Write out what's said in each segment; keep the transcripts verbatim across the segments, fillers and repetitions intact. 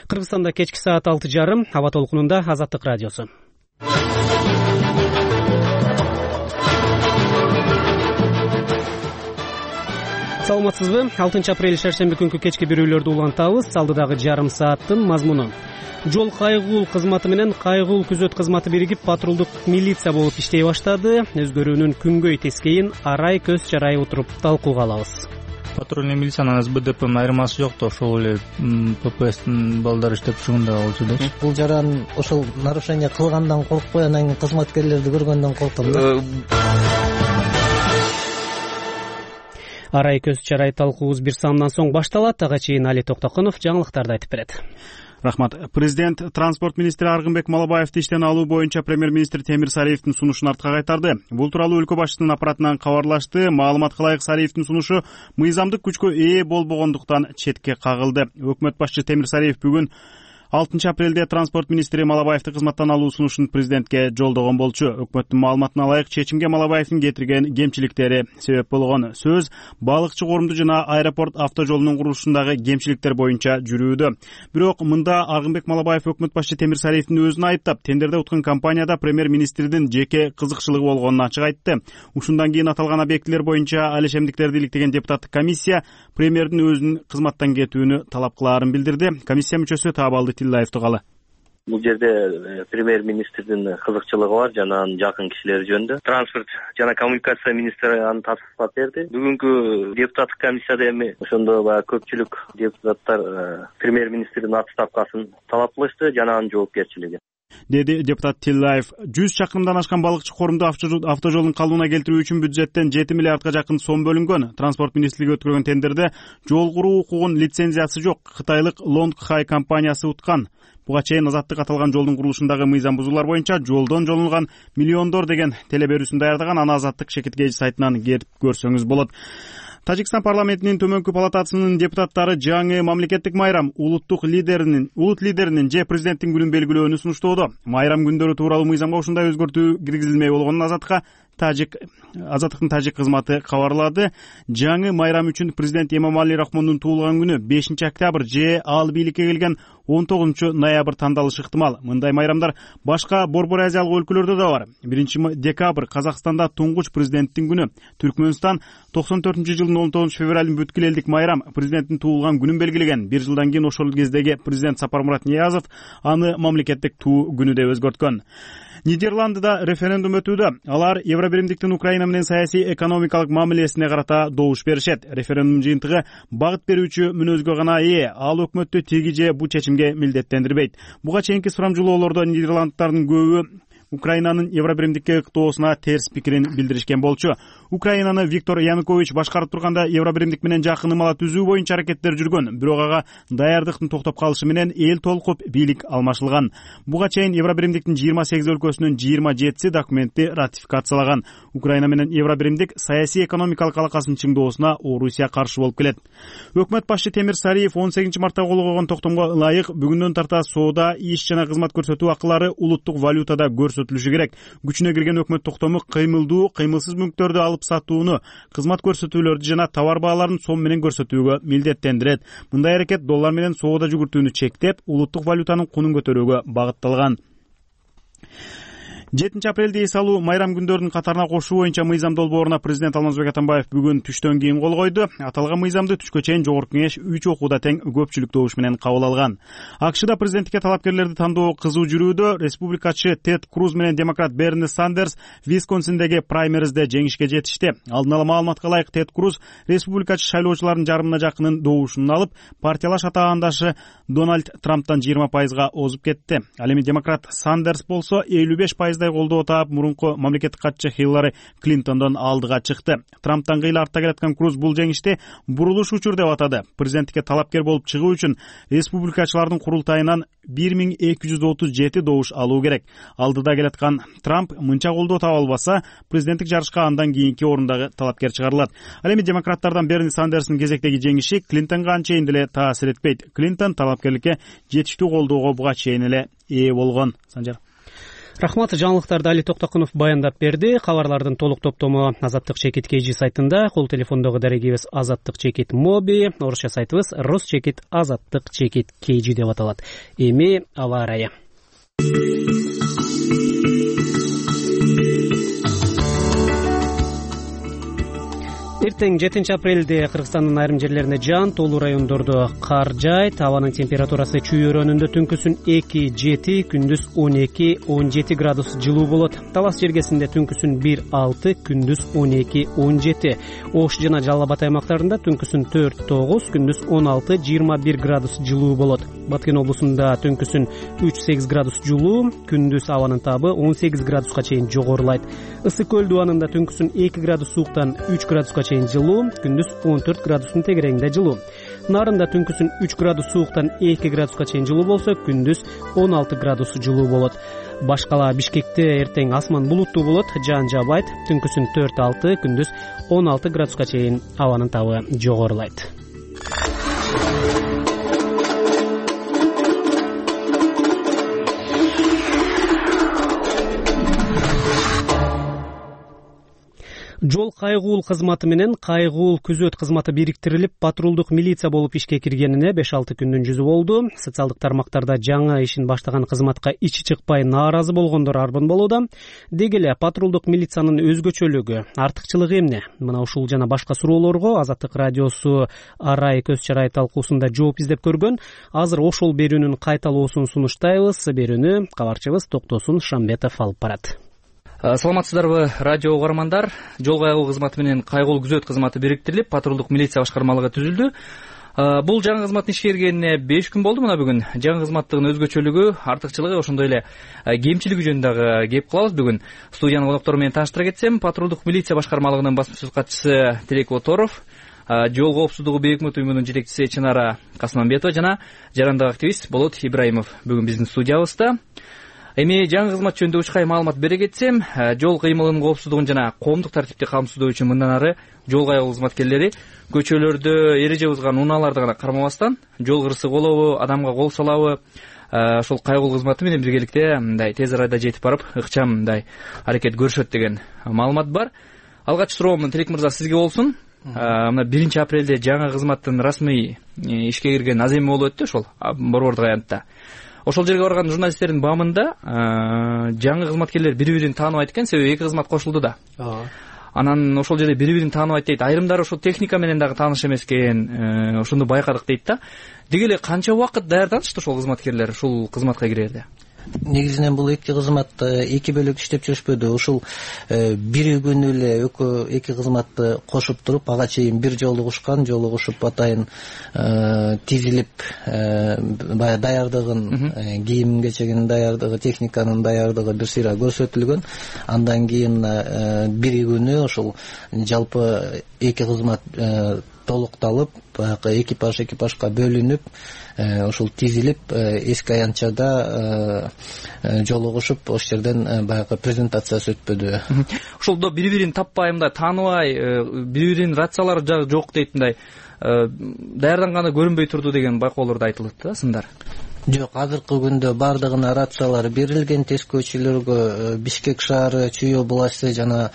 Кыргызстанда кечки саат алты жарым, аба толкунунда Азаттык радиосу. Саламатсызбы? алтынчы апрель шаршемби күнкү кечки берүүлөрдү улантабыз. Алдыдагы жарым сааттын мазмуну: жол кайгул кызматы менен кайгул күзөт кызматы биригип патрулдук милиция болуп иштей баштады. Өзгөрүүнүн күнгөй тескейин арай көз чарай отуруп талкууга алабыз. Патрульный милициянын эс бэ дэ пэ айырмасы жок да, ошол эле пэ пэ эстин балдары иштеп жүргөндө болчу да. Бул жаран ошол нарушение кылгандан коркпой, анан кызматкерлерди көргөндөн корктум да. Арай көз чарай талкуубуз бир саамдан соң башталат. Ага чейин Али Токтокунов жаңылыктарды айтып берет. Рахмат. Президент транспорт министри Аргынбек Малабаевди иштен алуу боюнча премьер-министр Темир Сариевдин сунушун артка кайтарды. Бул тууралуу өлкө башчысынын аппаратынан кабарлашты. Маалыматка ылайык, Сариевдин сунушу мыйзамдык күчкө ээ болбогондуктан четке кагылды. Өкмөт башчысы Темир Сариев бүгүн алтынчы апрелде транспорт министри Малабаевди кызматтан алуу сунушун президентке жолдогон болчу. Өкмөттүн маалыматына ылайык, чечимге Малабаевдин кетирген кемчиликтери себеп болгон. Сөз балыкчы корумду жана аэропорт автожолунун курулушундагы кемчиликтер боюнча жүрүүдө. Бирок мында Аргынбек Малабаев өкмөт башчысы Темир Сариевдин өзүн айыптап, тендерде уткан компанияда премьер-министрдин жеке кызыкчылыгы болгонун ачык айтты. Ушундан кийин аталган объектилер боюнча алешемдиктерди иликтеген депутаттык комиссия премьердин өзүнүн кызматтан кетүүнү талап кылаарын билдирди. Комиссия мүчөсү Таабалды Тилаев тугалы. Бул жерде премьер-министрдин кызыкчылыгы бар жана анын жакын кишилери жөнүндө транспорт жана коммуникация министри аны тастыктап берди. Бүгүнкү депутаттык комиссияда эми ошондо баягы көпчүлүк депутаттар премьер-министрдин отставкасын талап кылышты жана анын жоопкерчилиги, деди депутат Тилаев. жүз чакырымдан ашкан балыкчы корумду автожолдун калыбына келтирүү үчүн бюджеттен жети миллиардга жакын сом бөлүнгөн. Транспорт министрлиги өткөргөн тендерде жол куруу укугун лицензиясы жок кытайлык Лонг Хай компаниясы уткан. Буга чейин Азаттык аталган жолдун курулушундагы мыйзам бузуулар боюнча жолдон жолунган миллиондор деген телеберүүсүн даярдаган. Аны Азаттык Шекеткей сайтынан кетип көрсөңүз болот. Тажикстан парламентинин төмөнкү палатасынын депутаттары жаңы мамлекеттик майрам улуттук лидеринин, улут лидеринин же президенттин күнүн белгилөөнү сунуштоодо. Майрам күндөрү тууралуу мыйзамга ушундай өзгөртүү киргизилмей болгонун Азаттыкка Тажик Азаттыктын тажик кызматы кабарлады. Жаңы майрам үчүн президент Эмомали Рахмондун туулган күнү бешинчи октябрь же ал бийликке келген он тогузунчу ноябрь тандалышы ыктымал. Мындай майрамдар башка Борбор Азиялык өлкөлөрдө да бар. биринчи декабрь Казакстанда туңгуч президенттин күнү. Түркмөнстан токсон төртүнчү жылдын он тогузунчу февралын бүткүл элдик майрам президенттин туулган күнүн белгилеген. Бир жылдан кийин ошол кездеги президент Сапармурат Ниязов аны мамлекеттик туу күнү деп өзгөрткөн. Нидерландыда референдум өтүүдө. Алар Евробиримдиктин Украина менен саясий экономикалык мамилесине карата добуш беришет. Референдум жыйынтыгы багыт берүүчү мүнөзгө гана ээ. Ал өкмөттү тиги же бу чечимге милдеттендирбейт. Буга чейинки сурамжылоолордо Нидерланддардын көбү Украинанын Евробиримдикке ыктоосуна терс пикирин билдиришкен болчу. Украинаны Виктор Янукович башкарып турганда Евробиримдик менен жакын ымала түзүү боюнча аракеттер жүргөн. Бирок ага даярдыктын токтоп калышы менен эл толкуп бийлик алмашылган. Буга чейин Евробиримдиктин жыйырма сегиз өлкөсүнүн жыйырма жетиси документти ратификациялаган. Украина менен Евробиримдик саясий экономикалык алакасынын чыңдоосуна Орусия каршы болуп келет. Өкмөт башчы Темир Сариев он сегизинчи мартта кол койгон токтомго ылайык бүгүндөн тарта соода, иш жана кызмат көрсөтүү акылары улуттук валютада көрсөтүлүшү керек. Күчүнө кирген өкмөт токтому кыймылдуу, кыймылсыз мүлктөрдү алып сатууну, кызмат көрсөтүүлөрдү жана товар бааларын сом менен көрсөтүүгө милдеттендирет. Мындай аракет доллар менен соода жүгүртүүнү чектеп, улуттук валютанын кунун көтөрүүгө багытталган. жетинчи апрелде эс алуу майрам күндөрүнүн катарына кошуу боюнча мыйзам долбооруна президент Алмазбек Атамбаев бүгүн түштөн кийин кол койду. Аталган мыйзамды түшкө чейин Жогорку кеңеш үч окууда тең көпчүлүк добуш менен кабыл алган. АКШда президенттикке талапкерлерди тандоо кызуу жүрүүдө. Республикачы Тед Круз менен демократ Берни Сандерс Висконсиндеги праймеризде жеңишке жетишти. Алдын ала маалыматка ылайык Тед Круз республикачы шайлоочулардын жарымына жакынын добушун алып, партиялаш атаандашы Дональд Трамптан жыйырма пайызга озуп кетти. Ал эми демократ Сандерс болсо элүү беш пайыздай колдоо таап, мурунку мамлекеттик катчы Хиллари Клинтондон алдыга чыкты. Трамптан кыйла артта келаткан Круз бул жеңишти бурулуш учур деп атады. Президенттикке талапкер болуп чыгуу үчүн республикачылардын курултайынан бир миң эки жүз отуз жети добуш алуу керек. Алдыда келаткан Трамп мынча колдоо таба албаса, президенттик жарышка андан кийинки орундагы талапкер чыгарылат. Ал эми демократтардан Берни Сандерстин кезектеги жеңиши Клинтонго анчейин деле таасир этпейт. Клинтон талапкерликке жетиштүү колдоого буга чейин эле ээ болгон. Санжар. Рахмат. Жаңылыктарды Али Токтокунов баяндап берди. Кабарлардын толук топтому Азаттык чекит kg сайтында, кол телефондогу дарегибиз Азаттык чекит моби, орусча сайтыбыз рус чекит азаттык чекит kg деп аталат. Эми аба ырайы. Эртең жетинчи апрелде Кыргызстандын айрым жерлерине жаан, тоолуу райондордо кар жаайт. Абанын температурасы чүй өрөөнүндө түнкүсүн эки жети, күндүз он эки он жети градус жылуу болот. Талас жергесинде түнкүсүн бир алты, күндүз он эки он жети. Ош жана Жалал Абад аймактарында түнкүсүн төрт тогуз, күндүз он алты жыйырма бир градус жылуу болот. Баткен облусунда түнкүсүн үч сегиз градус жылуу, күндүз абанын табы он сегиз градуска чейин жогорулайт. Ысык көл дубанында түнкүсүн эки градус сууктан үч градуска чейин жылуу, күндүз он төрт градустун тегерегинде жылуу. Нарында түнкүсүн үч градус сууктан эки градуска чейин жылуу болсо, күндүз он алты градус жылуу болот. Башкала Бишкекте эртең асман булуттуу болот, жаан жаабайт. Түнкүсүн төрт алты, күндүз он алты градуска чейин абанын табы жогорулайт. Жол кайгуул кызматы менен кайгуул күзөт кызматы бириктирилип, патрулдук милиция болуп ишке киргенине беш алты күндүн жүзү болду. Социалдык тармактарда жаңы ишин баштаган кызматка ичи чыкпай нааразы болгондор арбын болууда. Деги эле патрулдук милициянын өзгөчөлүгү, артыкчылыгы эмне? Мына ушул жана башка суроолорго Азаттык радиосу Арай көз чарай талкуусунда жооп издеп көргөн. Азыр ошол берүүнүн кайталоосун сунуштайбыз. Берүүнү кабарчыбыз Токтосун Шамбетов алып барат. Саламатсыздарбы, радио угармандар. Жол кайгуу кызматы менен кайгуул күзөт кызматы бириктирилип, патрулдук милиция башкармалыгы түзүлдү. Бул жаңы кызматтын ишке киргенине беш күн болду. Мына бүгүн жаңы кызматтын өзгөчөлүгү, артыкчылыгы, ошондой эле кемчилиги жөнүндө дагы кеп кылабыз. Бүгүн студиянын коноктору менен тааныштыра кетсем, патрулдук милиция башкармалыгынын басма катчысы Тилек Оторов, жол коопсуздугу бейик мут уюмунун жетекчиси Чынара Касманбетова жана жарандык активист Болот Ибраимов бүгүн биздин студиябызда. Эми жаңы кызмат жөнүндө учкай маалымат бере кетсем, жол кыймылынын коопсуздугун жана коомдук тартипти камсыздоо үчүн мындан ары жол кайгуу кызматкерлери көчөлөрдө эреже бузган унааларды гана кармабастан, жол кырсы болобу, адамга кол салабы, ошол кайгуу кызматы менен биргеликте мындай тез арада жетип барып, ыкчам мындай аракет көрүшөт деген маалымат бар. Алгач суроом Тилек мырза сизге болсун. Мына биринчи апрелде жаңы кызматтын расмий ишке кирген аз эми болуп өттү ошол борбордук аянтта. Ошол жерге барган журналисттердин баамында жаңы кызматкерлер бири-бирин тааныбайт экен, себеби эки кызмат кошулду да. Анан ошол жерде бири-бирин тааныбайт дейт. Айрымдары ошол техника менен дагы тааныш эмес экен, ошондо байкадык дейт да. Деги эле канча убакыт даярданышты ошол кызматкерлер ушул кызматка кирерде? Негизинен бул эки кызмат эки бөлүк иштеп жүрүшпөдү. Ушул бир күнү эле эки кызматты кошуп туруп, ага чейин бир жолугушкан, жолугушуп атайын тизилип, баягы даярдыгын, кийим кечегинин даярдыгы, техниканын даярдыгы бир сыйра көрсөтүлгөн. Андан кийин бир күнү ошол жалпы эки кызмат толукталып, баягы экипаж экипажга бөлүнүп, ошол тизилип, эски аянтчада жолугушуп, ошол жерден баягы презентациясы өтпөдү. Ошолдо бири-бирин таппай, мындай тааныбай, бири-биринин рациялары жок дейт, мындай даярданганы көрүнбөй турду деген байкоолорду айтылат да, сындар. Жок, азыркы күндө бардыгына рациялар берилген. Тескөөчүлөргө Бишкек шаары, Чүй областы жана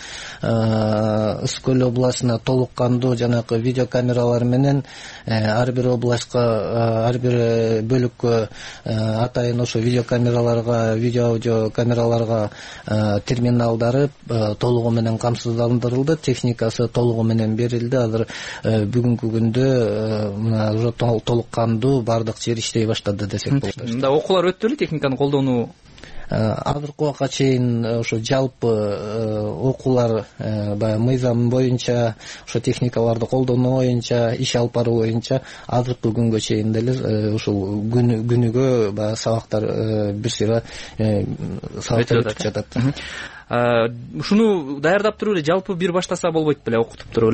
Ысык көл областына толук кандуу жанагы видеокамералар менен ар бир областка, ар бир бөлүккө атайын ошо видеокамераларга, видео аудио камераларга терминалдары толугу менен камсыздандырылды. Техникасы толугу менен берилди. Азыр бүгүнкү күндө мына уже толук кандуу бардык жер иштей баштады десек. Мында окуулар өттү эле техниканы колдонуу? Азыркы убакка чейин ошо жалпы окуулар баягы мыйзам боюнча, ошо техникаларды колдонуу боюнча, иш алып баруу боюнча азыркы күнгө чейин деле ушул күнүгө баягы сабактар бир сыйра сабактар өтүп жатат. Ушуну даярдап туруп эле жалпы бир баштаса болбойт беле, окутуп туруп элечи?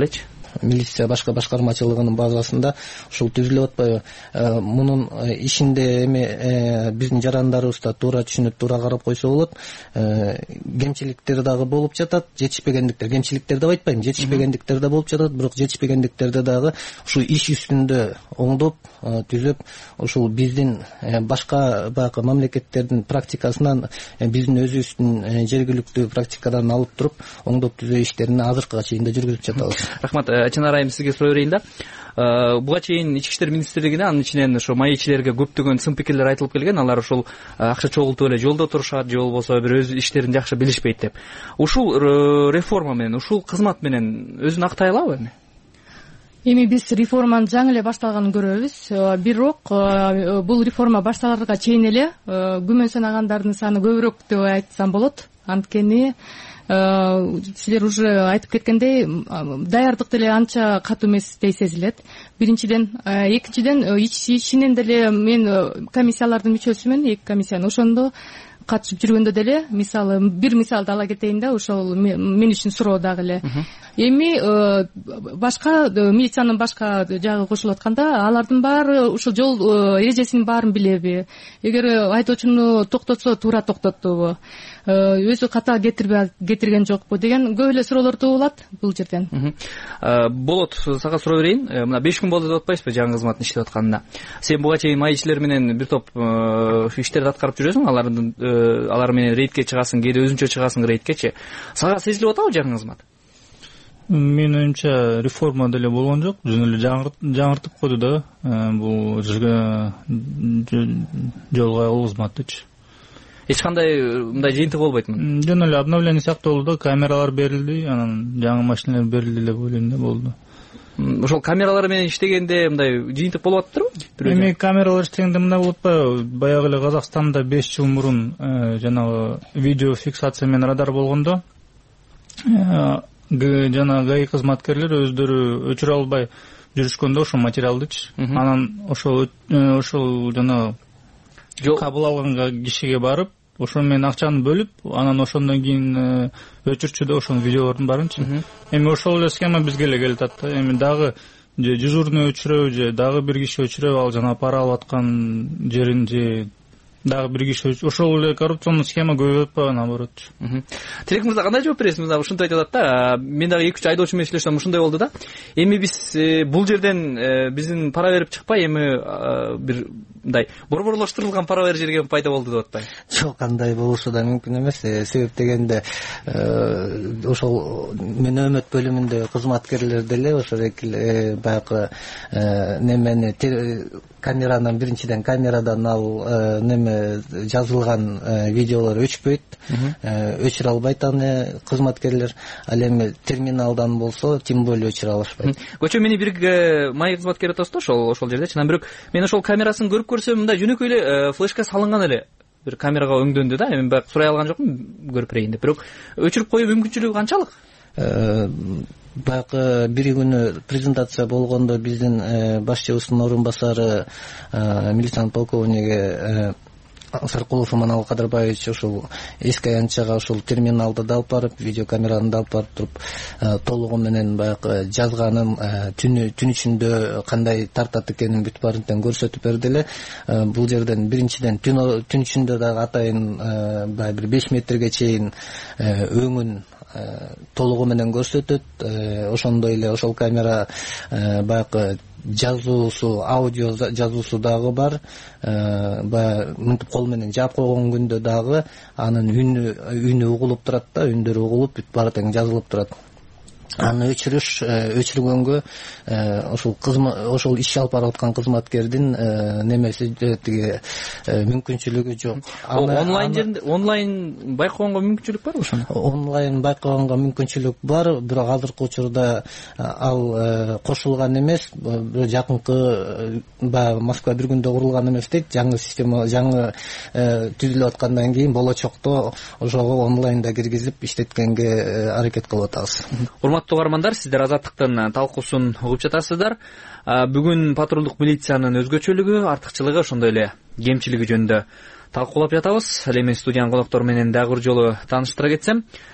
милиция башка башкармачылыгынын базасында ушул түзүлүп атпайбы. Мунун ишинде эми биздин жарандарыбыз да туура түшүнүп, туура карап койсо болот. Кемчиликтер дагы болуп жатат, жетишпегендиктер, кемчиликтер деп айтпайм, жетишпегендиктер да болуп жатат, бирок жетишпегендиктерди дагы ушул иш үстүндө оңдоп, түзөп, ушул биздин башка баягы мамлекеттердин практикасынан, биздин өзүбүздүн жергиликтүү практикадан алып туруп, оңдоп түзөө иштерин азыркыга чейин да жүргүзүп жатабыз. Рахмат. Чынар айым, сизге суроо берейин да. Буга чейин Ички иштер министрлигине, анын ичинен ошо маекчилерге көптөгөн сын пикирлер айтылып келген. Алар ушул акча чогултуп эле жолдо турушат, же болбосо бир өз иштерин жакшы билишпейт деп. Ушул реформа менен, ушул кызмат менен өзүн актай алабы эми? Эми биз реформанын жаңы эле башталганын көрөбүз. Бирок бул реформа башталарга чейин эле күмөн санагандардын саны көбүрөөк деп айтсам болот. Анткени силер уже айтып кеткендей, даярдык деле анча катуу эместей сезилет. Биринчиден, экинчиден, ичинен деле мен комиссиялардын мүчөсүмүн, эки комиссиянын ошондо катышып жүргөндө деле, мисалы бир мисалды ала кетейин да, ошол мен үчүн суроо дагы эле. Эми башка милициянын башка жагы кошулуп атканда, алардын баары ушул жол эрежесинин баарын билеби? Эгер айдоочуну токтотсо, туура токтоттубу? Өзү ката кетирген жокпу деген көп эле суроолорду болот бул жерден. Болот, сага суроо берейин. Мына беш күн болду деп атпайсызбы жаңы кызматтын иштеп атканына? Сен буга чейин маекчилер менен бир топ иштерди аткарып жүрөсүң, алардын алар менен рейдке чыгасың, кээде өзүнчө чыгасың рейдкечи. Сага сезилип атабы жаңы кызмат? Менин оюмча реформа деле болгон жок, жөн эле жаңыртып койду да бул жол кайгылуу кызматтычы. Эч кандай мындай жыйынтык болбойтмун. Жөн эле обновление сактолду, камералар берилди, анан жаңы машиналар берилди деп ойлойм да, болду. Ошол камералар менен иштегенде мындай жыйынтык болуп атыптырбы? Эми камералар иштегенде мындай болуп атпайбы? Баягы эле Казакстанда беш жыл мурун жанагы видео фиксация менен радар болгондо, жана ГАИ кызматкерлер өздөрү өчүрө албай жүрүшкөндө ошол материалдычы, анан ошол ошол жана кабыл алган кишиге барып, ошо менен акчаны бөлүп, анан ошондон кийин өчүрчү да ошонун видеолорун барынчы. Эми ошол эле схема бизге эле келип атат. Эми дагы же дежурный өчүрөбү, же дагы бир киши өчүрөбү, ал жана пара алып аткан жерин, же дагы бир киши ошол эле коррупционный схема көбөйүп атпайбы, наоборот. Тилек мырза, кандай жооп бересиз? Мына ушундай айтып атат да, мен дагы эки үч айдоочу менен сүйлөшсөм ушундай болду да. Эми биз бул жерден биздин пара берип чыкпай, эми бир мындай борборлоштурулган пара бер жерге пайда болду деп атпайбы? Жок, андай болушу да мүмкүн эмес. Себеп дегенде ошол мөнөмөт бөлүмүндө кызматкерлер деле ошол баягы немени камеранын биринчиден камерадан ал неме жазылган видеолор өчпөйт, өчүрө албайт аны кызматкерлер. Ал эми терминалдан болсо тем более өчүрө алышпайт. Көчө мени бир май кызматкер атасызда ошол ошол жердечи. Анан бирок мен ошол камерасын көрүп көрсөм, мындай жөнөкөй эле флешка салынган эле бир камерага өңдөндү да. Эми баягы сурай алган жокмун көрүп берейин деп. Бирок өчүрүп коюу мүмкүнчүлүгү канчалык? Баягы бир күнү презентация болгондо биздин башчыбыздын орун басары милициянын полковниги Саркулов Манал Кадырбаевич ошол эски аянтчага ошол терминалды да алып барып, видеокамераны да алып барып туруп, толугу менен баягы жазганын, түнү түн ичинде кандай тартат экенин бүт баарын көрсөтүп берди эле. Бул жерден биринчиден түн түн ичинде дагы атайын баягы бир беш метрге чейин өңүн толугу менен көрсөтөт. Ошондой эле ошол камера баягы жазуусу, аудио жазуусу дагы бар. Баягы мынтип кол менен жаап койгон күндө дагы анын үнү үнү угулуп турат да, үндөрү угулуп бүт баары тең жазылып турат. Аны өчүрүш өчүргөнгө ошол кызмат ошол иш алып барып аткан кызматкердин немеси тиги мүмкүнчүлүгү жок. Онлайн жеринде онлайн байкоонго мүмкүнчүлүк барбы ошону? Онлайн байкоонго мүмкүнчүлүк бар, бирок азыркы учурда ал кошулган эмес. Жакынкы баягы Москва бир күндө курулган эмес дейт. Жаңы система жаңы түзүлүп аткандан кийин болочокто ошого онлайнда киргизип иштеткенге аракет кылып атабыз. Урматтуу угармандар, сиздер Азаттыктын талкуусун угуп жатасыздар. Бүгүн патрулдук милициянын өзгөчөлүгү, артыкчылыгы, ошондой эле кемчилиги жөнүндө талкуулап жатабыз. Ал эми студиянын коноктору менен дагы бир жолу тааныштыра кетсем,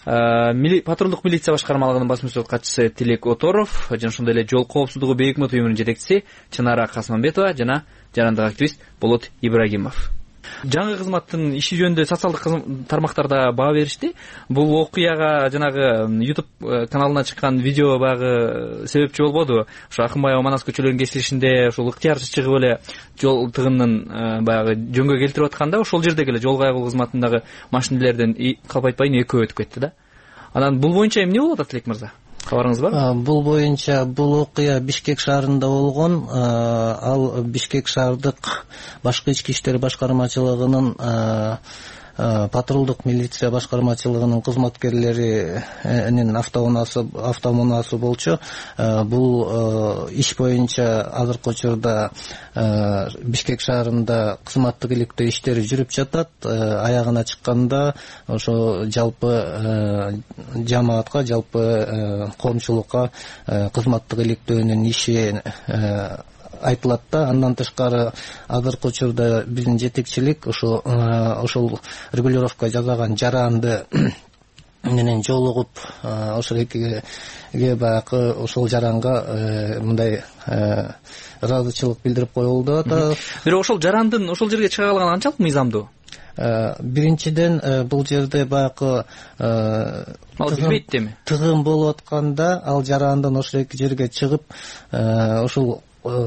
Патрулдук милиция башкармалыгынын басма сөз катчысы Тилек Оторов жана ошондой эле жол коопсуздугу бейик өкмөт уюмунун жетекчиси Чынара Касманбетова жана жарандык активист Болот Ибрагимов. Жаңы кызматтын иши жөнүндө социалдык тармактарда баа беришти. Бул окуяга жанагы YouTube каналына чыккан видео багы себепчи болбоду. Ошо Акынбаева Манас көчөлөрүнүн кесилишинде ушул ыктыярчы чыгып эле жол тыгынын баягы жөнгө келтирип атканда ошол жердеги эле жол кайгылуу кызматындагы машинелерден калп айтпайын экөө өтүп кетти да. Анан бул боюнча эмне болуп атат Тилек мырза? Кабарыңыз барбы? Бул боюнча бул окуя Бишкек шаарында болгон. Ал Бишкек шаардык башкы ички иштер башкармачылыгынын патрулдук милиция башкармачылыгынын кызматкерлеринин автоунаасы болчу. Бул иш боюнча азыркы учурда Бишкек шаарында кызматтык иликтөө иштери жүрүп жатат. Аягына чыкканда ошо жалпы жамаатка, жалпы коомчулукка кызматтык иликтөөнүн иши айтылат да. Андан тышкары азыркы учурда биздин жетекчилик ошо ошол регулировка жасаган жаранды менен жолугуп ошол экиге баягы ошол жаранга мындай ыраазычылык билдирип коюлду да. Бирок ошол жарандын ошол жерге чыга алганы канчалык мыйзамдуу? Биринчиден бул жерде баягы тыгын болуп атканда ал жарандан ошол эки жерге чыгып ошол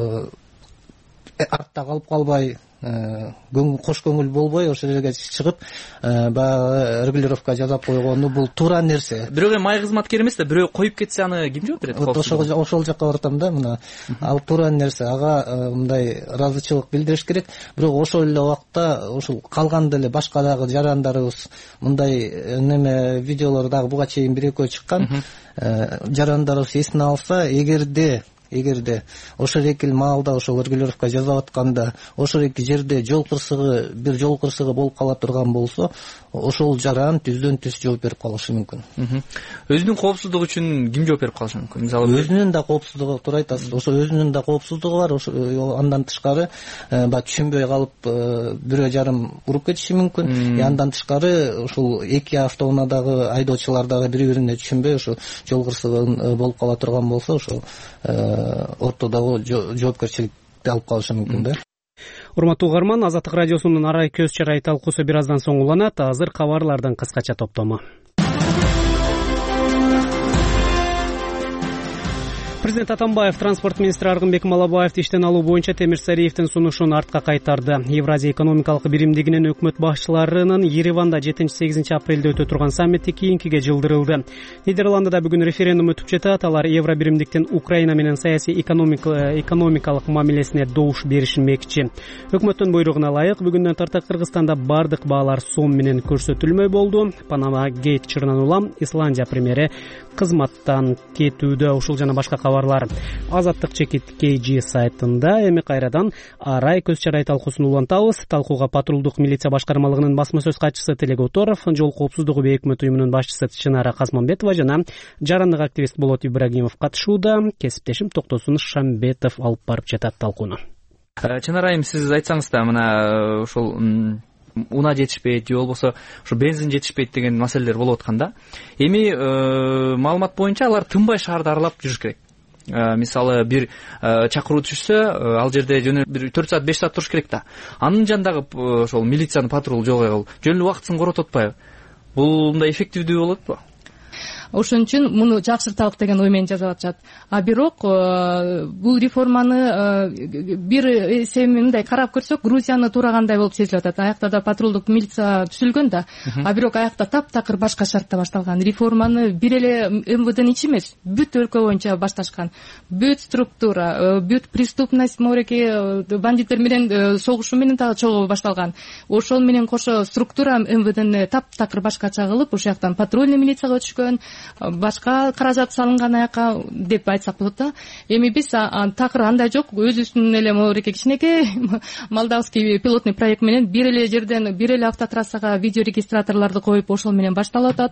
артта калып калбай, кош көңүл болбой ошол жерге чыгып баягы регулировка жасап койгону бул туура нерсе. Бирок эми май кызматкер эмес да, бирөө коюп кетсе аны ким жооп берет? Ошол жакка баратам да, мына ал туура нерсе. Ага мындай ыраазычылык билдириш керек. Бирок ошол эле убакта ошол калган деле башка дагы жарандарыбыз мындай неме видеолор дагы буга чейин бир экөө чыккан. Жарандарыбыз эсине алса, эгерде эгерде ошол эки маалда ошол регулировка жасап атканда ошол эки жерде жол кырсыгы бир жол кырсыгы болуп кала турган болсо, ошол жаран түздөн түз жооп берип калышы мүмкүн. Өзүнүн коопсуздугу үчүн ким жооп берип калышы мүмкүн? Мисалы өзүнүн да коопсуздугу, туура айтасыз. Ошо өзүнүн да коопсуздугу бар. Андан тышкары баягы түшүнбөй калып бирөө жарым уруп кетиши мүмкүн. Андан тышкары ошол эки автоунаадагы айдоочулар дагы бири-бирине түшүнбөй ошо жол кырсыгы болуп кала турган болсо, ошо ортодогу жоопкерчиликти алып калышы мүмкүн да. Урматтуу угарман, Азаттык радиосунун арай көз чарай талкуусу бир аздан соң уланат. Азыр кабарлардын кыскача топтому. Президент Атамбаев транспорт министри Аргынбек Малабаевди иштен алуу боюнча Темир Сариевдин сунушун артка кайтарды. Евразия экономикалык биримдигинин өкмөт башчыларынын Ереванда жетинчи-сегизинчи апрелде өтө турган саммити кийинкиге жылдырылды. Нидерландыда бүгүн референдум өтүп жатат. Алар Евро биримдиктин Украина менен саясий экономикалык мамилесине добуш беришмекчи. Өкмөттүн буйругуна ылайык бүгүндөн тарта Кыргызстанда бардык баалар сом менен көрсөтүлмөй болду. Панама Гейт чырынан улам Исландия премьери кызматтан кетүүдө. Ушул жана башка кабарлар Азаттык чекит кей джи сайтында. Эми кайрадан арай көз чарай талкуусун улантабыз. Талкууга патрулдук милиция башкармалыгынын басма сөз катчысы Тилек Оторов, жол коопсуздугу бейик өкмөт уюмунун башчысы Чынара Касманбетова жана жарандык активист Болот Ибрагимов катышууда. Кесиптешим Токтосун Шамбетов алып барып жатат талкууну. Чынара айым, сиз айтсаңыз да, мына ошол уна жетишпейт же болбосо ушу бензин жетишпейт деген маселелер болуп атканда, эми маалымат боюнча алар тынбай шаарды аралап жүрүш керек. Мисалы бир чакыруу түшсө, ал жерде жөн бир төрт саат беш саат туруш керек да. Анын жанындагы ошол милициянын патрул жол кайгыл жөн эле убактысын коротуп атпайбы? Бул мындай эффективдүү болотпу? Ошон үчүн муну жакшырталык деген ой менен жазып атышат. А бирок бул реформаны бир эсеби мындай карап көрсөк, Грузияны туурагандай болуп сезилип атат. Аякта да патрулдук милиция түзүлгөн да, а бирок аякта таптакыр башка шартта башталган. Реформаны бир эле эм вэ дэнин ичи эмес, бүт өлкө боюнча башташкан. Бүт структура, бүт преступность, мореки, бандиттер менен согушу менен дагы чогуу башталган. Ошол менен кошо структура эм вэ дени таптакыр башкача кылып, ошол жактан патрульный милицияга өтүшкөн, башка каражат салынган аяка деп айтсак болот да. Эми биз такыр андай жок, өзүбүздүн эле мореки кичинекей молдавский пилотный проект менен бир эле жерден бир эле автотрассага видеорегистраторлорду коюп ошол менен башталып атат.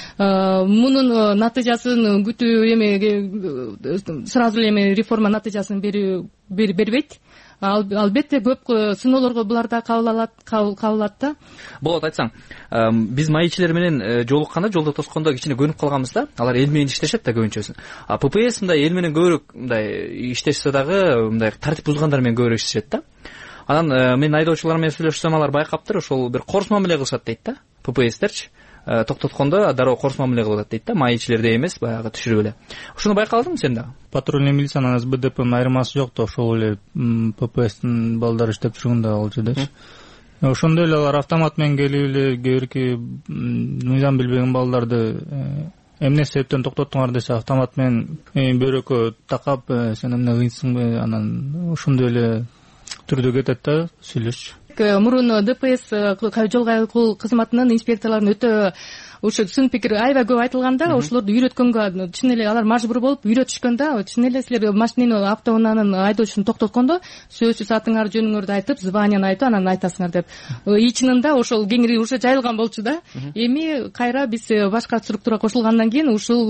Мунун натыйжасын күтүү эми сразу эле эми реформа натыйжасын берүү бербейт. албетте көп сыноолорго булар да кабыл алат кабыл алат да. Болот айтсаң, биз маечилер менен жолукканда, жолдо тоскондо кичине көнүп калганбыз да. Алар эл менен иштешет да көбүнчөсү. А ППС мындай эл менен көбүрөөк мындай иштешсе дагы мындай тартип бузгандар менен көбүрөөк иштешет да. Анан мен айдоочулар менен сүйлөшсөм, алар байкаптыр, ошол бир корс мамиле кылышат дейт да. ППСтерчи токтоткондо дароо корс мамиле кылып атат дейт да, маечилердей эмес, баягы түшүрүп эле. Ошону байкадыңбы сен дагы? Патрульный милициянын СБДПнын айырмасы жок да, ошол эле ППСтин балдары иштеп жүргөн да ал жердечи. Ошондой эле алар автомат менен келип эле кээ бирки мыйзам билбеген балдарды эмне себептен токтоттуңар десе, автомат менен бөйрөккө такап, сен эмне кыйынсыңбы, анан ошондой эле түрдө кетет да сүйлөшчү. Мурун ДПС жол кайгыл кызматынын инспекторлорунун өтө ошо сын пикир аябай көп айтылганда, ошолорду үйрөткөнгө чын эле алар мажбур болуп үйрөтүшкөн да. Чын эле силер машинени, автоунаанын айдоочусун токтоткондо сөзсүз атыңар жөнүңөрдү айтып, званияны айтып, анан айтасыңар деп. Ичининде ошол кеңири уже жайылган болчу да. Эми кайра биз башка структура кошулгандан кийин ушул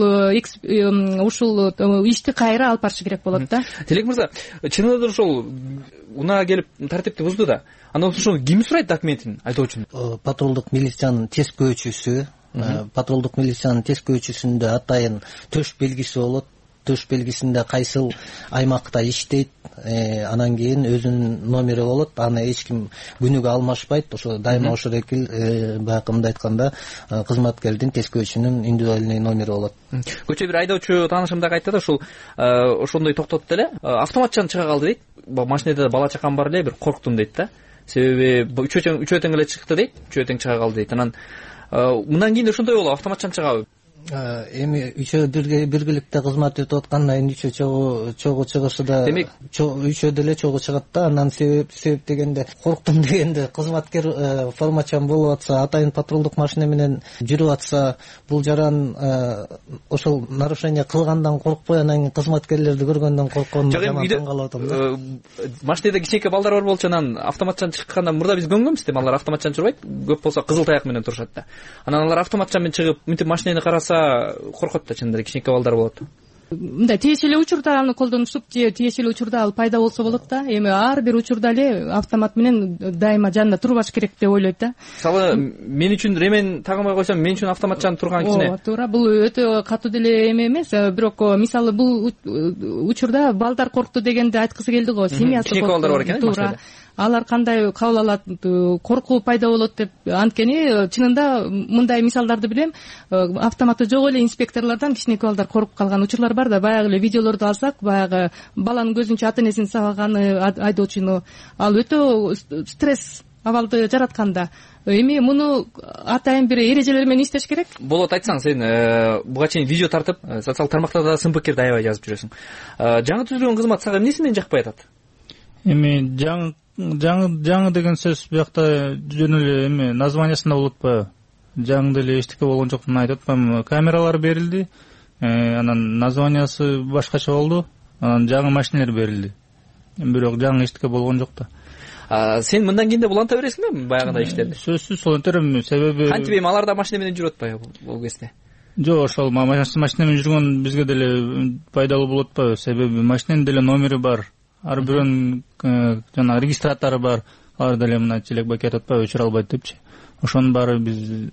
ушул ишти кайра алып барыш керек болот да. Тилек мырза, чынында да ошол унаага келип тартипти бузду да. Андан ошону ким сурайт документин айдоочунун? Патрулдук милициянын тескөөчүсү, патрулдук милициянын тескөөчүсүндө атайын төш белгиси болот. Төш белгисинде кайсыл аймакта иштейт, анан кийин өзүнүн номери болот. Аны эч ким күнүгө алмашпайт. Ошо дайыма ошол экил баягы мындай айтканда кызматкердин тескөөчүнүн индивидуальный номери болот. Көчө бир айдоочу таанышым дагы айтты да, ушул ошондой токтотту эле, автоматчан чыга калды дейт. Машинеде бала чакам бар эле, бир корктум дейт да. Себеби үчөө тең эле чыкты дейт, үчөө тең чыга калды дейт. Анан мындан кийин ошондой болобу, автоматчан чыгабы? Эми үчөө биргеликте кызмат өтүп аткандан кийин үчөө чогуу чогуу чыгышы да, демек үчөө деле чогуу чыгат да. Анан себеп себеп дегенде, корктум дегенде, кызматкер формачан болуп атса, атайын патрулдук машина менен жүрүп атса, бул жаран ошол нарушение кылгандан коркпой, анан кийин кызматкерлерди көргөндөн коркконун жаман таң калып атам да. Машинеде кичинекей балдар бар болчу, анан автоматчан чыкканда мурда биз көнгөнбүз да, алар автоматчан жүрбөйт, көп болсо кызыл таяк менен турушат да. Анан алар автоматчан менен чыгып, мынтип машинени караса коркот да, чындыгы кичинекей балдар болот. Мындай тиешелүү учурда аны колдонушуп, же тиешелүү учурда ал пайда болсо болот да. Эми ар бир учурда эле автомат менен дайыма жанында турбаш керек деп ойлойт да. Мисалы, мен үчүн ремен тагынбай койсом, мен үчүн автоматчан турган кичине. Ооба, туура. Бул өтө катуу деле эме эмес, бирок мисалы бул учурда балдар коркту дегенде айткысы келди го, семьясы кичинекей балдар бар экен машинеде. Алар кандай кабыл алат, коркуу пайда болот деп. Анткени чынында мындай мисалдарды билем, автоматы жок эле инспекторлордон кичинекей балдар коркуп калган учурлар бар да. Баягы эле видеолорду алсак, баягы баланын көзүнчө ата энесин сабаганы айдоочуну, ал өтө стресс абалды жаратканда. Эми муну атайын бир эрежелер менен иштеш керек. Болот айтсаң, сен буга чейин видео тартып, социалдык тармактарда сын пикирди аябай жазып жүрөсүң. Жаңы түзүлгөн кызмат сага эмнеси менен жакпай атат? Эми жаңы жаңы жаңы деген сөз биякта жөн эле эми названиясында болуп атпайбы? Жаңы деле эчтеке болгон жок деп айтып атпаймынбы? Камералар берилди, анан названиясы башкача болду, анан жаңы машинелер берилди. Бирок жаңы эчтеке болгон жок да. Сен мындан кийин да буланта бересиңби баягындай иштерди? Сөзсүз сол энтерем, себеби кантип эми алар да машина менен жүрүп атпайбы бул кезде? Жок, ошол машина менен жүргөн бизге деле пайдалуу болуп атпайбы? Себеби машиненин деле номери бар. Ар бирөөнүн жана регистратору бар. Алар деле мына челек бакет атпайбы, өчүрө албайт депчи. Ошонун баары биз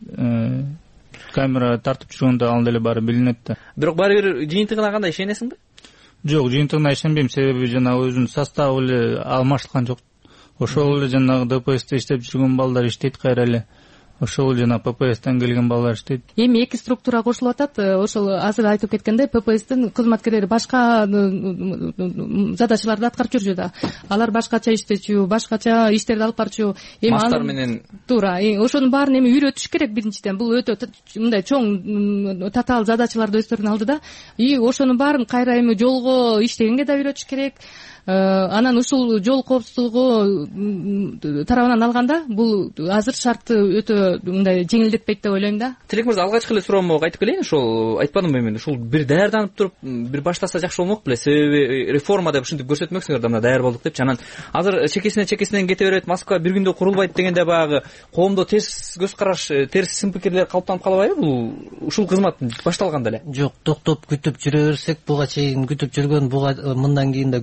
камера тартып жүргөндө ал деле баары билинет да. Бирок баары бир жыйынтыгына кандай ишенесиңби? Жок, жыйынтыгына ишенбейм, себеби жана өзүнүн составы эле алмаштырган жок. Ошол эле жанагы ДПСте иштеп жүргөн балдар иштейт кайра эле. Ошол жана ППСтен келген балдар иштейт. Эми эки структура кошулуп атат. Ошол азыр айтып кеткендей, ППСтин кызматкерлери башка задачаларды аткарып жүрчү да. Алар башкача иштечү, башкача иштерди алып барчу. Эми мастар менен туура. Ошонун баарын эми үйрөтүш керек биринчиден. Бул өтө мындай чоң татаал задачаларды өздөрүнө алды да. И ошонун баарын кайра эми жолго иштегенге да үйрөтүш керек. Анан ушул жол коопсуздугу тарабынан алганда бул азыр шартты өтө мындай жеңилдетпейт деп ойлойм да. Тилек мырза, алгачкы эле суроомду айтып келейин. Ошол айтпадымбы мен, ушул бир даярданып туруп бир баштаса жакшы болмок беле? Себеби реформа деп ушинтип көрсөтмөксүңөр да, мына даяр болдук депчи. Анан азыр чекесинен чекесинен кете берет, Москва бир күндө курулбайт дегенде баягы коомдо терс көз караш, терс сын пикирлер калыптанып калбайбы? Бул ушул кызмат башталганда эле. Жок, токтоп күтүп жүрө берсек, буга чейин күтүп жүргөн, буга мындан кийин да күтүп жүрө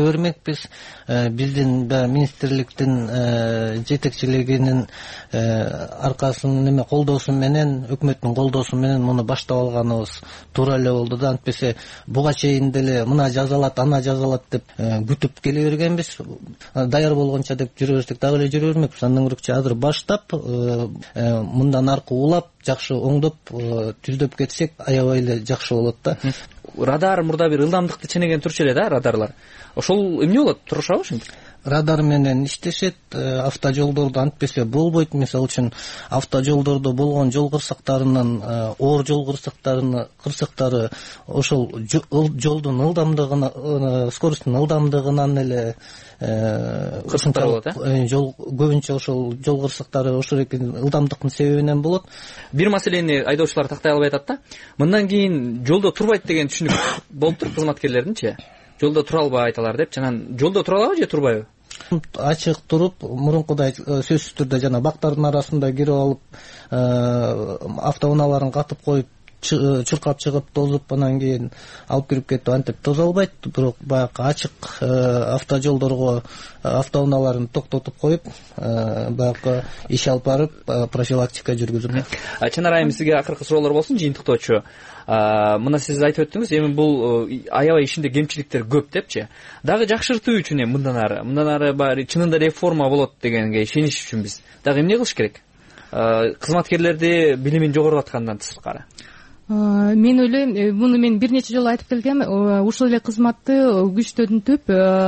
бере бермекпиз. Биздин министрликтин жетекчилигинин аркасынан эме колдоосу менен, өкмөттүн колдоосу менен муну баштап алганыбыз туура эле болду да. Антпесе буга чейин деле мына жазалат, ана жазалат деп күтүп келе бергенбиз. Даяр болгонча деп жүрө берсек дагы эле жүрө бермекпиз. Андан көрөкчү азыр баштап мындан аркы улап, жакшы оңдоп, түздөп кетсек аябай эле жакшы болот да. Радар мурда бир ылдамдыкты ченеген турчу эле да, радарлар. Ошол эмне болот, турушабы ошентип? Радар менен иштешет, автожолдорду антпесе болбойт. Мисалы үчүн автожолдордо болгон жол кырсыктарынын, оор жол кырсыктарынын кырсыктары ошол жолдун ылдамдыгына, скоростун ылдамдыгынан эле кырсыктар болот, э? Жол көбүнчө ошол жол кырсыктары ошол экен ылдамдыктын себебинен болот. Бир маселени айдоочулар тактай албай атат да. Мындан кийин жолдо турбайт деген түшүнүк болуптур кызматкерлердинчи. Жолдо тура албайт алар деп, жанан жолдо тура алабы же турбайбы? Ачык туруп, мурункудай сөзсүз түрдө жана бактардын арасында кирип алып, автоунааларын катып коюп, чуркап чыгып, тозуп, анан кийин алып кирип кетип антип тозо албайт. Бирок баягы ачык автожолдорго автоунааларын токтотуп коюп, баягы иш алып барып, профилактика жүргүзүп. Чынар айым, сизге акыркы суроолор болсун, жыйынтыктоочу. Мына сиз айтып өттүңүз, эми бул аябай ишинде кемчиликтер көп депчи. Дагы жакшыртуу үчүн эми мындан ары, мындан ары баары чынында реформа болот дегенге ишениш үчүн биз дагы эмне кылыш керек? Кызматкерлерди билимин жогорулаткандан тышкары. Мен ойлойм, муну мен бир нече жолу айтып келгем, ушул эле кызматты күчтөтүп,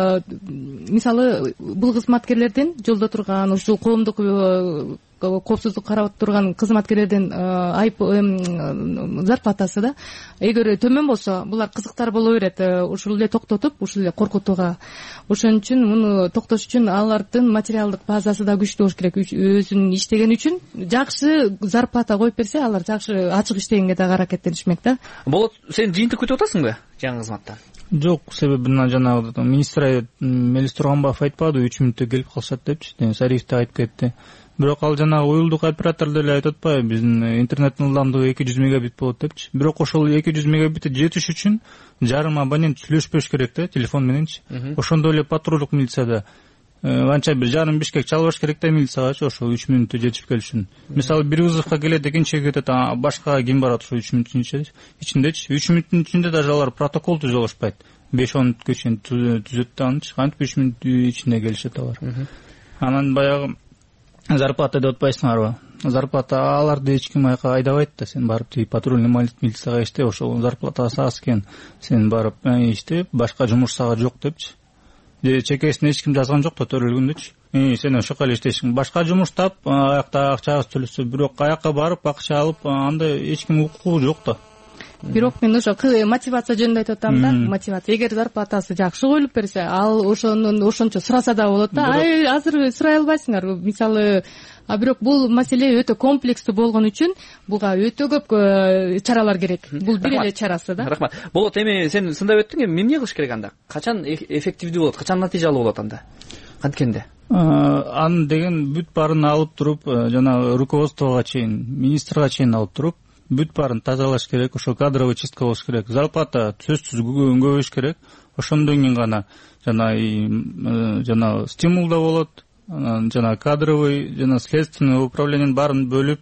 мисалы бул кызматкерлерден жолдо турган, ушул коомдук коопсуздук карап турган кызматкерлерден айып зарплатасы да эгер төмөн болсо, булар кызыктар боло берет, ушул эле токтотуп, ушул эле коркутууга. Ошон үчүн муну токтош үчүн алардын материалдык базасы да күчтүү болуш керек. Өзүн иштеген үчүн жакшы зарплата коюп берсе, алар жакшы ачык иштегенге дагы аракеттенишмек да. Болот, сен жыйынтык күтүп атасыңбы жаңы кызматтан? Жок, себеби мына жанагы министр Мелис Турганбаев айтпады, үч мүнөттө келип калышат депчи, Сариев да айтып кетти. Бирок ал жанагы уюлдук оператор деле айтып атпайбы, биздин интернеттин ылдамдыгы эки жүз мегабит болот депчи. Бирок ошол эки жүз мегабитти жетиш үчүн жарым абонент сүйлөшпөш керек да, телефон мененчи. Ошондой эле патрулдук милицияда анча бир жарым Бишкек чалбаш керек да милициягачы, ошол үч мүнөттө жетишип келиш үчүн. Мисалы бир вызовка келет, экинчиге кетет, башка ким барат ошол үч мүнөттүн ичиндечи. үч мүнөттүн ичинде даже алар протокол түзө алышпайт. беш он мүнөткө чейин түзөт да анчы. Кантип үч мүнөттүн ичинде келишет алар. Анан баягы зарплата деп атпайсыңарбы? Зарплата аларды эч ким айка айдабайт да, сен барып тиги патрульный милицияга иште, ошол зарплатасы аз экен, сен барып иште, башка жумуш сага жок депчи. Чекесине эч ким жазган жок да төрөлгөндүчү. Сен ошол жака иштейсиң. Башка жумуш тап, аякта акчабыз төлөсө, бирок аяка барып акча алып, анда эч ким укугу жок да. Бирок мен ошо мотивация жөнүндө айтып атам да, мотивация. Эгер зарплатасы жакшы коюлуп берсе, ал ошонун ошончо сураса да болот да. Ай, азыр сурай албайсыңар. Мисалы, а бирок бул маселе өтө комплекстүү болгон үчүн буга өтө көп чаралар керек. Бул бир эле чарасы да. Рахмат. Болот, эми сен сындап өттүң, эми эмне кылыш керек анда? Качан эффективдүү болот? Качан натыйжалуу болот анда? Канткенде? Аны деген бүт баарын алып туруп, жана руководствого чейин, министрга чейин алып туруп, бүт баарын тазалаш керек, ошо кадровый чистка болуш керек. Зарплата сөзсүз көбөйүш керек. Ошондон кийин гана жана жана стимул да болот. Жана кадровый, жана следственный управлениенин баарын бөлүп,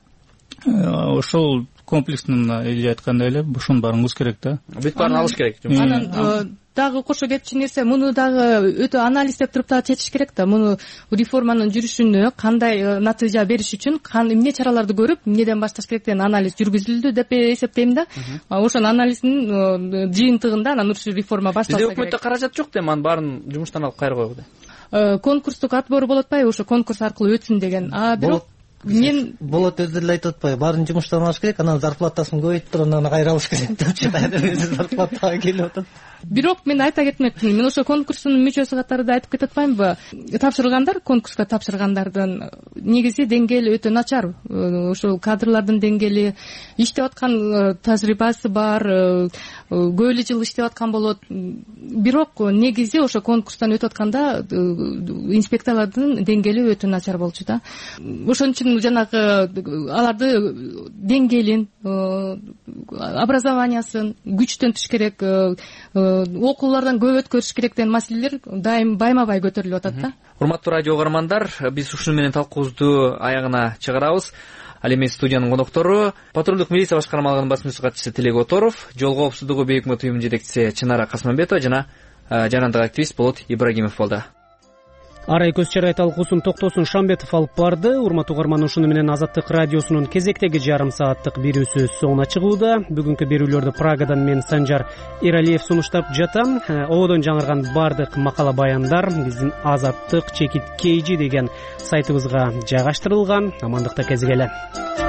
ошол комплексно эже айткандай эле ошонун баарын кылыш керек да. Бүт баарын алыш керек. Анан дагы кошо кетчү нерсе, муну дагы өтө анализдеп туруп дагы чечиш керек да. Муну реформанын жүрүшүнө кандай натыйжа бериш үчүн эмне чараларды көрүп, эмнеден башташ керек деген анализ жүргүзүлдү деп эсептейм да. Ошонун анализдин жыйынтыгында анан ушул реформа башталса керек. Бизде өкмөттө каражат жок да, анын баарын жумуштан алып кайра койгула. Конкурстук отбор болот атпайбы, ошо конкурс аркылуу өтсүн деген. А бирок мен болот, өзү деле айтып атпайбы, баарын жумуштан алыш керек, анан зарплатасын көбөйтүп туруп анан кайра алыш керек депчи. Зарплатага келип атат. Бирок мен айта кетмекмин, мен ошо конкурстун мүчөсү катары да айтып кетип атпаймынбы? Тапшыргандар, конкурска тапшыргандардын негизи деңгээли өтө начар. Ошол кадрлардын деңгээли, иштеп аткан тажрыйбасы бар, көп эле жыл иштеп аткан болот. Бирок негизи ошо конкурстан өтүп атканда инспекторлордун деңгээли өтө начар болчу да. Ошон үчүн жанагы аларды деңгээлин, образованиясын күчтөнтүш керек, окуулардан көп өткөрүш керек деген маселелер дайым байма бай көтөрүлүп атат да. Урматтуу радио угармандар, биз ушуну менен талкуубузду аягына чыгарабыз. Ал эми студиянын коноктору патрулдук милиция башкармалыгынын басмачы катчысы Тилек Оторов, жол коопсуздугу бейик өкмөт уюмунун жетекчиси Чынара Касманбетова жана жарандык активист Болот Ибрагимов болду. Арай көз чарай талкуусун Токтосун Шамбетов алып барды. Урматтуу угарман, ушуну менен Азаттык радиосунун кезектеги жарым сааттык берүүсү соңуна чыгууда. Бүгүнкү берүүлөрдү Прагадан мен Санжар Эралиев сунуштап жатам. Ободон жаңырган бардык макала баяндар биздин Азаттык чекит кейжи деген сайтыбызга жайгаштырылган. Амандыкта кезигели.